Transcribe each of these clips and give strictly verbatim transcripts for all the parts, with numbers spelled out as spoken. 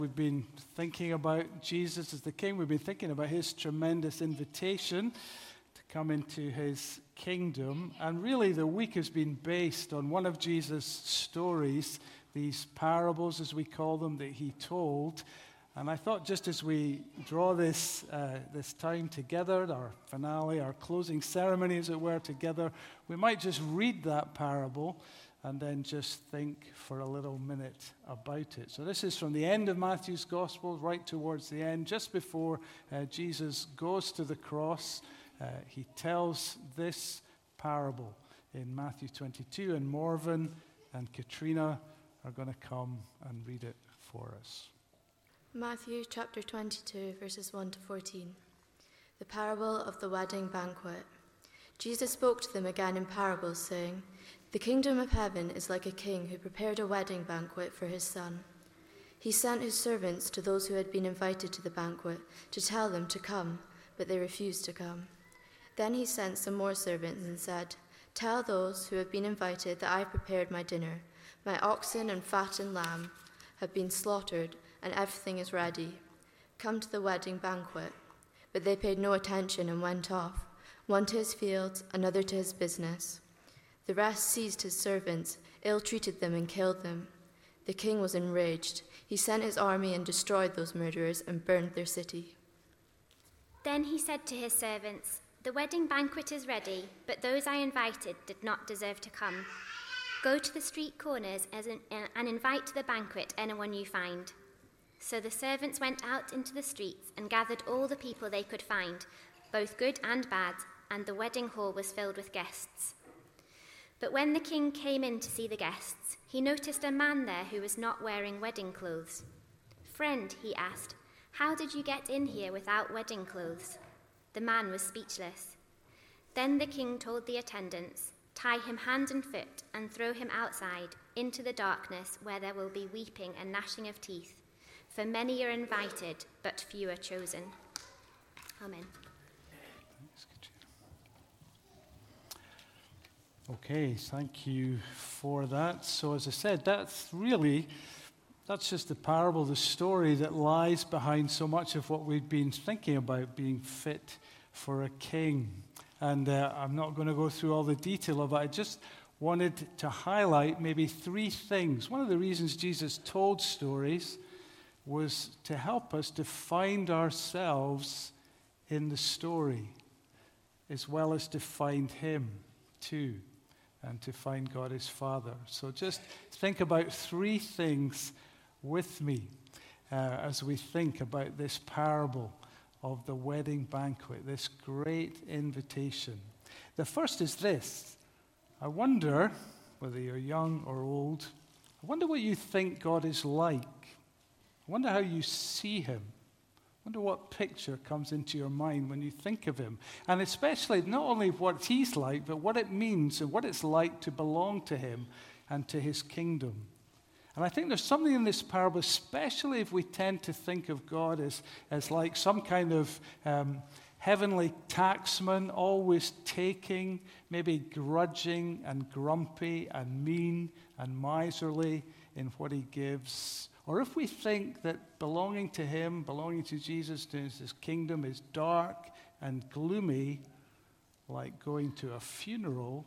We've been thinking about Jesus as the King. We've been thinking about his tremendous invitation to come into his kingdom. And really the week has been based on one of Jesus' stories, these parables as we call them, that he told. And I thought just as we draw this uh, this time together, our finale, our closing ceremony as it were together, we might just read that parable and then just think for a little minute about it. So this is from the end of Matthew's Gospel, right towards the end, just before uh, Jesus goes to the cross. Uh, he tells this parable in Matthew twenty-two, and Morven and Katrina are going to come and read it for us. Matthew chapter twenty-two, verses one to fourteen. The parable of the wedding banquet. Jesus spoke to them again in parables, saying, "The kingdom of heaven is like a king who prepared a wedding banquet for his son. He sent his servants to those who had been invited to the banquet to tell them to come, but they refused to come. Then he sent some more servants and said, 'Tell those who have been invited that I have prepared my dinner. My oxen and fattened lamb have been slaughtered, and everything is ready. Come to the wedding banquet.' But they paid no attention and went off, one to his fields, another to his business. The rest seized his servants, ill-treated them, and killed them. The king was enraged. He sent his army and destroyed those murderers and burned their city." Then he said to his servants, "The wedding banquet is ready, but those I invited did not deserve to come. Go to the street corners and invite to the banquet anyone you find." So the servants went out into the streets and gathered all the people they could find, both good and bad, and the wedding hall was filled with guests. But when the king came in to see the guests, he noticed a man there who was not wearing wedding clothes. "Friend," he asked, "how did you get in here without wedding clothes?" The man was speechless. Then the king told the attendants, "Tie him hand and foot and throw him outside into the darkness where there will be weeping and gnashing of teeth. For many are invited, but few are chosen." Amen. Thanks, Katrina. Okay, thank you for that. So as I said, that's really, that's just the parable, the story that lies behind so much of what we've been thinking about being fit for a king. And uh, I'm not going to go through all the detail of it. I just wanted to highlight maybe three things. One of the reasons Jesus told stories was to help us to find ourselves in the story, as well as to find him too, and to find God his Father. So just think about three things with me uh, as we think about this parable of the wedding banquet, this great invitation. The first is this. I wonder, whether you're young or old, I wonder what you think God is like. I wonder how you see him. I wonder what picture comes into your mind when you think of him. And especially not only what he's like, but what it means and what it's like to belong to him and to his kingdom. And I think there's something in this parable, especially if we tend to think of God as, as like some kind of um, heavenly taxman, always taking, maybe grudging and grumpy and mean and miserly in what he gives. Or if we think that belonging to him, belonging to Jesus, to his kingdom is dark and gloomy, like going to a funeral,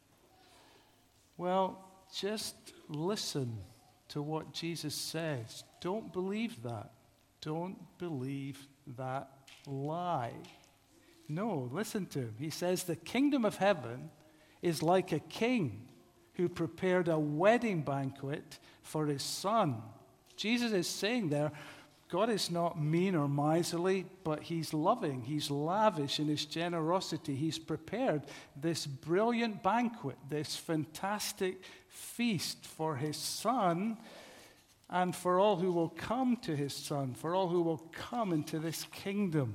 well, just listen to what Jesus says. Don't believe that. Don't believe that lie. No, listen to him. He says the kingdom of heaven is like a king who prepared a wedding banquet for his son. Jesus is saying there, God is not mean or miserly, but he's loving, he's lavish in his generosity. He's prepared this brilliant banquet, this fantastic feast for his son and for all who will come to his son, for all who will come into this kingdom.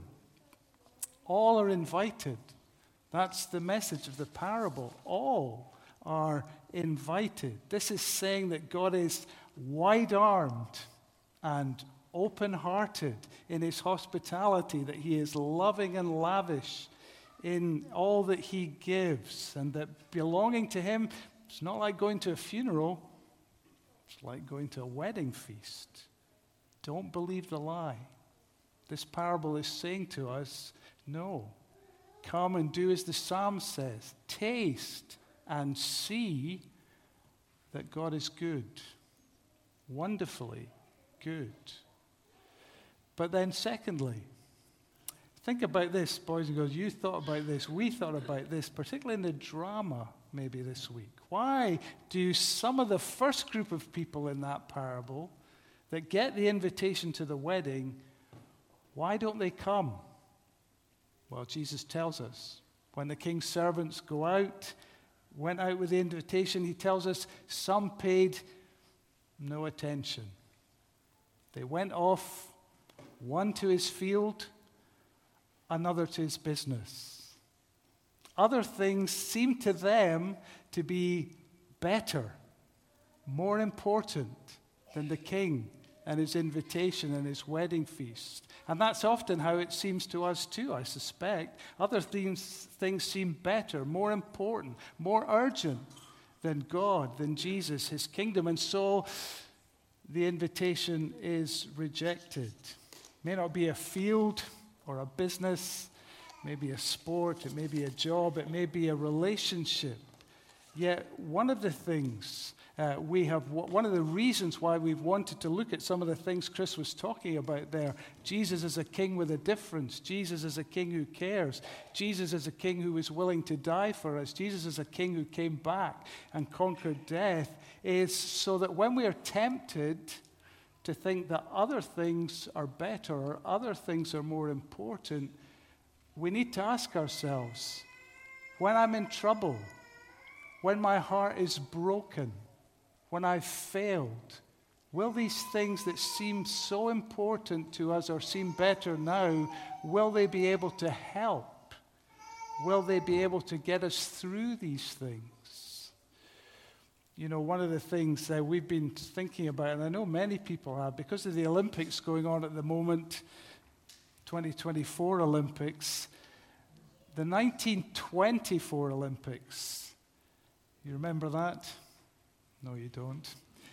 All are invited. That's the message of the parable. All are invited. This is saying that God is wide-armed and open-hearted in his hospitality, that he is loving and lavish in all that he gives, and that belonging to him, it's not like going to a funeral, it's like going to a wedding feast. Don't believe the lie. This parable is saying to us, no. Come and do as the Psalm says. Taste and see that God is good. Wonderfully good. But then secondly, think about this, boys and girls. You thought about this. We thought about this, particularly in the drama maybe this week. Why do some of the first group of people in that parable that get the invitation to the wedding, why don't they come? Well, Jesus tells us. When the king's servants go out, went out with the invitation, he tells us some paid no attention. They went off, one to his field, another to his business. Other things seemed to them to be better, more important than the king and his invitation and his wedding feast. And that's often how it seems to us too, I suspect. Other things, things seem better, more important, more urgent than God, than Jesus, his kingdom. And so the invitation is rejected. It may not be a field or a business, it may be a sport, it may be a job, it may be a relationship. Yet one of the things uh, we have, one of the reasons why we've wanted to look at some of the things Chris was talking about there, Jesus is a king with a difference. Jesus is a king who cares. Jesus is a king who is willing to die for us. Jesus is a king who came back and conquered death, is so that when we are tempted to think that other things are better or other things are more important, we need to ask ourselves, when I'm in trouble, when my heart is broken, when I've failed, will these things that seem so important to us or seem better now, will they be able to help? Will they be able to get us through these things? You know, one of the things that we've been thinking about, and I know many people have, because of the Olympics going on at the moment, twenty twenty-four Olympics, the nineteen twenty-four Olympics. You remember that? No, you don't.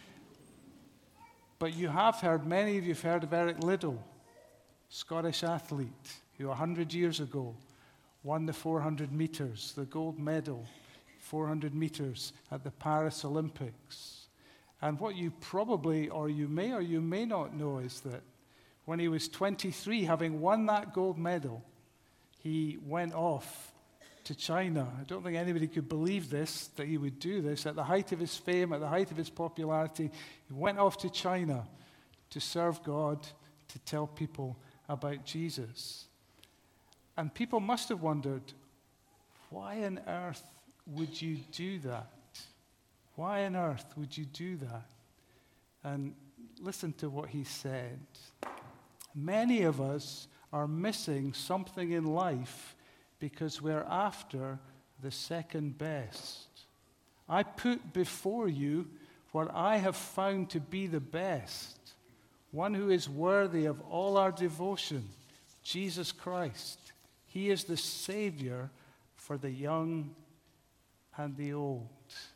But you have heard, many of you have heard of Eric Liddell, Scottish athlete, who one hundred years ago won the four hundred meters, the gold medal, four hundred meters at the Paris Olympics. And what you probably, or you may or you may not know, is that when he was twenty-three, having won that gold medal, he went off to China. I don't think anybody could believe this, that he would do this. At the height of his fame, at the height of his popularity, he went off to China to serve God, to tell people about Jesus. And people must have wondered, why on earth would you do that? Why on earth would you do that? And listen to what he said. Many of us are missing something in life because we're after the second best. I put before you what I have found to be the best, one who is worthy of all our devotion, Jesus Christ. He is the Savior for the young and the old.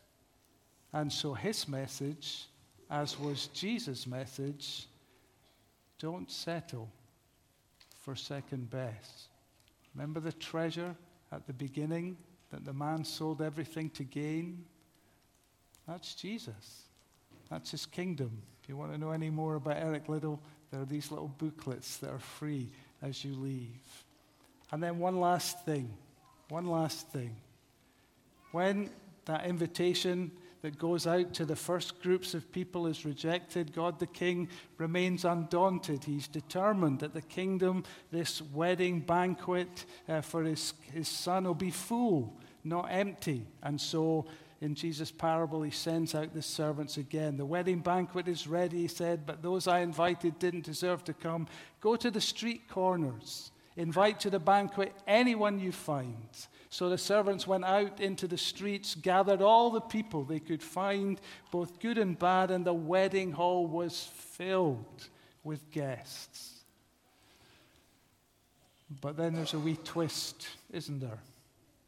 And so his message, as was Jesus' message, don't settle for second best. Remember the treasure at the beginning that the man sold everything to gain? That's Jesus. That's his kingdom. If you want to know any more about Eric Liddell, there are these little booklets that are free as you leave. And then one last thing. One last thing. When that invitation that goes out to the first groups of people is rejected, God the King remains undaunted. He's determined that the kingdom, this wedding banquet uh, for his, his son, will be full, not empty. And so in Jesus' parable, he sends out the servants again. The wedding banquet is ready, he said, but those I invited didn't deserve to come. Go to the street corners. Invite to the banquet anyone you find. So the servants went out into the streets, gathered all the people they could find, both good and bad, and the wedding hall was filled with guests. But then there's a wee twist, isn't there?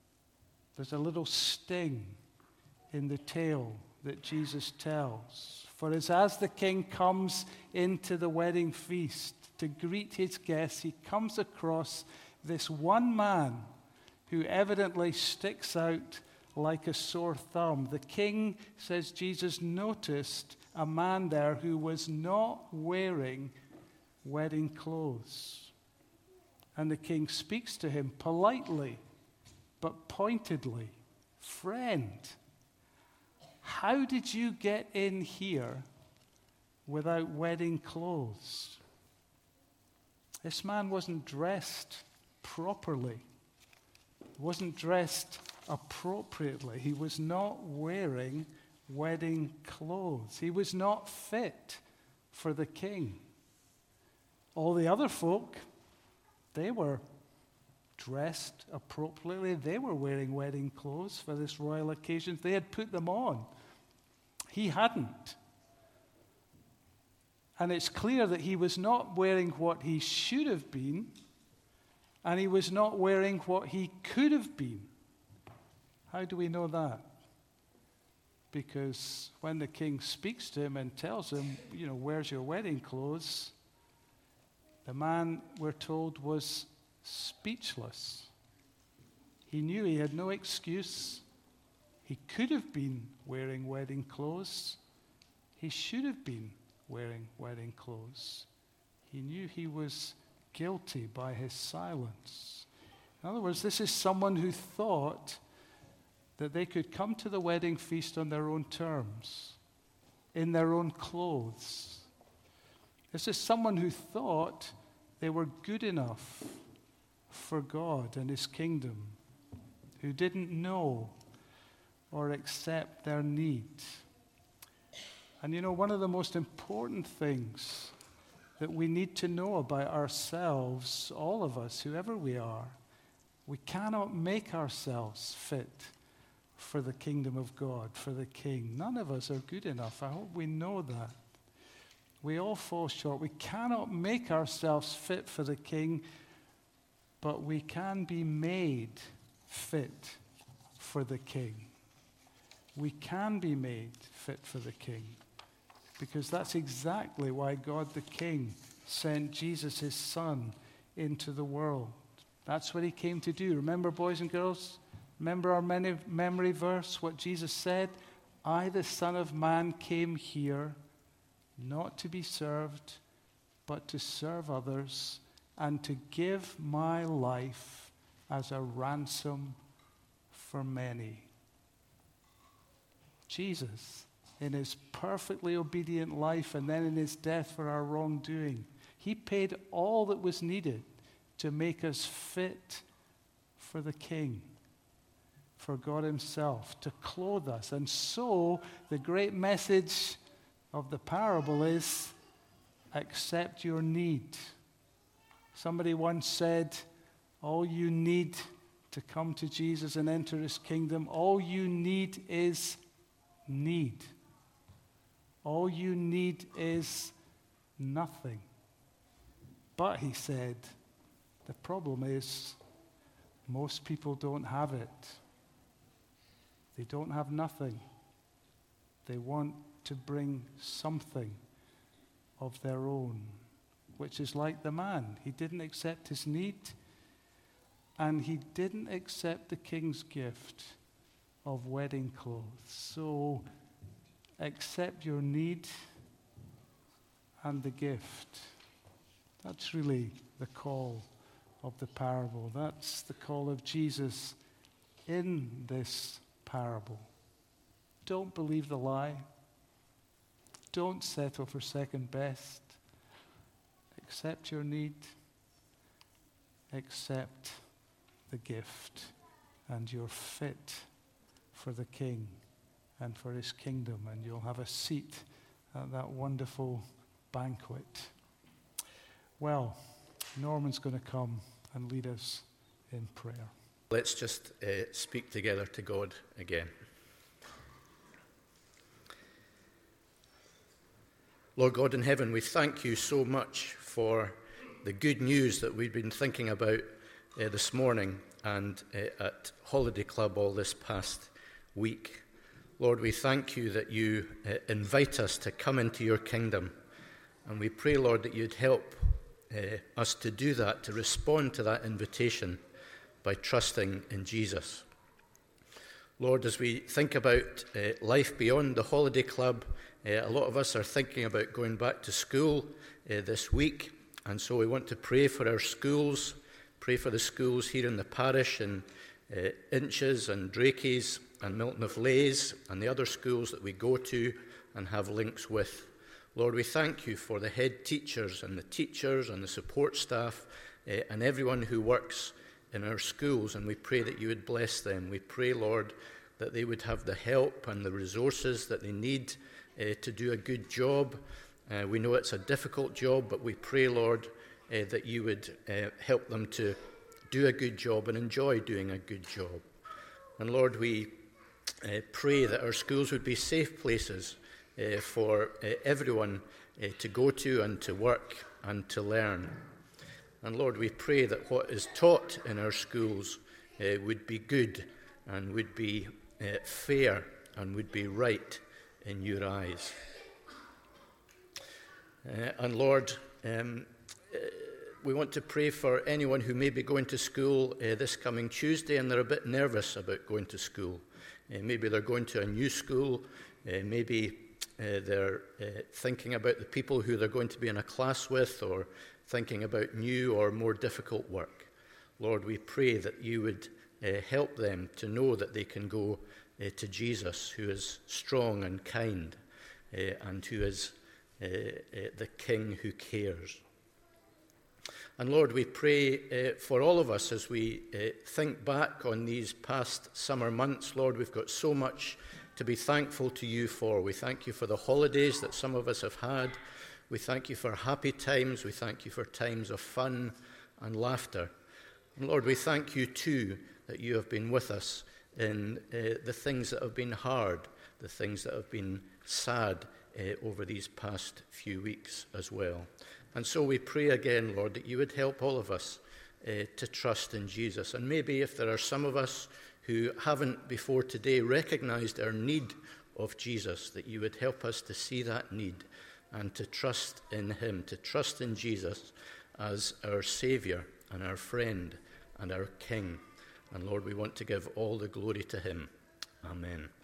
There's a little sting in the tale that Jesus tells. For as, as the king comes into the wedding feast to greet his guests, he comes across this one man who evidently sticks out like a sore thumb. The king, says Jesus, noticed a man there who was not wearing wedding clothes. And the king speaks to him politely, but pointedly. Friend, how did you get in here without wedding clothes? This man wasn't dressed properly, wasn't dressed appropriately. He was not wearing wedding clothes. He was not fit for the king. All the other folk, they were dressed appropriately. They were wearing wedding clothes for this royal occasion. They had put them on. He hadn't. And it's clear that he was not wearing what he should have been, and he was not wearing what he could have been. How do we know that? Because when the king speaks to him and tells him, you know, where's your wedding clothes? The man, we're told, was speechless. He knew he had no excuse. He could have been wearing wedding clothes. He should have been wearing wedding clothes. He knew he was guilty by his silence. In other words, this is someone who thought that they could come to the wedding feast on their own terms, in their own clothes. This is someone who thought they were good enough for God and his kingdom, who didn't know or accept their need. And you know, one of the most important things that we need to know about ourselves, all of us, whoever we are, we cannot make ourselves fit for the kingdom of God, for the King. None of us are good enough. I hope we know that. We all fall short. We cannot make ourselves fit for the King, but we can be made fit for the King. We can be made fit for the King, because that's exactly why God the King sent Jesus, his Son, into the world. That's what he came to do. Remember, boys and girls? Remember our memory verse, what Jesus said? I, the Son of Man, came here not to be served, but to serve others and to give my life as a ransom for many. Jesus, in his perfectly obedient life and then in his death for our wrongdoing, he paid all that was needed to make us fit for the King, for God himself, to clothe us. And so the great message of the parable is, accept your need. Somebody once said, all you need to come to Jesus and enter his kingdom, all you need is need. All you need is nothing. But, he said, the problem is most people don't have it. They don't have nothing. They want to bring something of their own, which is like the man. He didn't accept his need, and he didn't accept the king's gift of wedding clothes. So accept your need and the gift. That's really the call of the parable. That's the call of Jesus in this parable. Don't believe the lie. Don't settle for second best. Accept your need. Accept the gift. And you're fit for the King and for his kingdom. And you'll have a seat at that wonderful banquet. Well, Norman's going to come and lead us in prayer. Let's just uh, speak together to God again. Lord God in heaven, we thank you so much for the good news that we've been thinking about uh, this morning and uh, at Holiday Club all this past week. Lord, we thank you that you uh, invite us to come into your kingdom. And we pray, Lord, that you'd help uh, us to do that, to respond to that invitation by trusting in Jesus. Lord, as we think about uh, life beyond the holiday club, uh, a lot of us are thinking about going back to school uh, this week. And so we want to pray for our schools, pray for the schools here in the parish, in uh, Inches and Drakey's and Milton of Leys, and the other schools that we go to and have links with. Lord, we thank you for the head teachers and the teachers and the support staff uh, and everyone who works in our schools, and we pray that you would bless them. We pray, Lord, that they would have the help and the resources that they need uh, to do a good job. Uh, we know it's a difficult job, but we pray, Lord, uh, that you would uh, help them to do a good job and enjoy doing a good job. And Lord, we uh, pray that our schools would be safe places uh, for uh, everyone uh, to go to and to work and to learn. And Lord, we pray that what is taught in our schools uh, would be good and would be uh, fair and would be right in your eyes. Uh, and Lord, um, uh, we want to pray for anyone who may be going to school uh, this coming Tuesday and they're a bit nervous about going to school. Uh, maybe they're going to a new school, uh, maybe uh, they're uh, thinking about the people who they're going to be in a class with, or thinking about new or more difficult work. Lord, we pray that you would uh, help them to know that they can go uh, to Jesus, who is strong and kind, uh, and who is uh, uh, the King who cares. And Lord, we pray uh, for all of us as we uh, think back on these past summer months. Lord, we've got so much to be thankful to you for. We thank you for the holidays that some of us have had. We thank you for happy times. We thank you for times of fun and laughter. And Lord, we thank you too that you have been with us in uh, the things that have been hard, the things that have been sad uh, over these past few weeks as well. And so we pray again, Lord, that you would help all of us uh, to trust in Jesus. And maybe if there are some of us who haven't before today recognized our need of Jesus, that you would help us to see that need and to trust in him, to trust in Jesus as our Saviour and our friend and our King. And Lord, we want to give all the glory to him. Amen.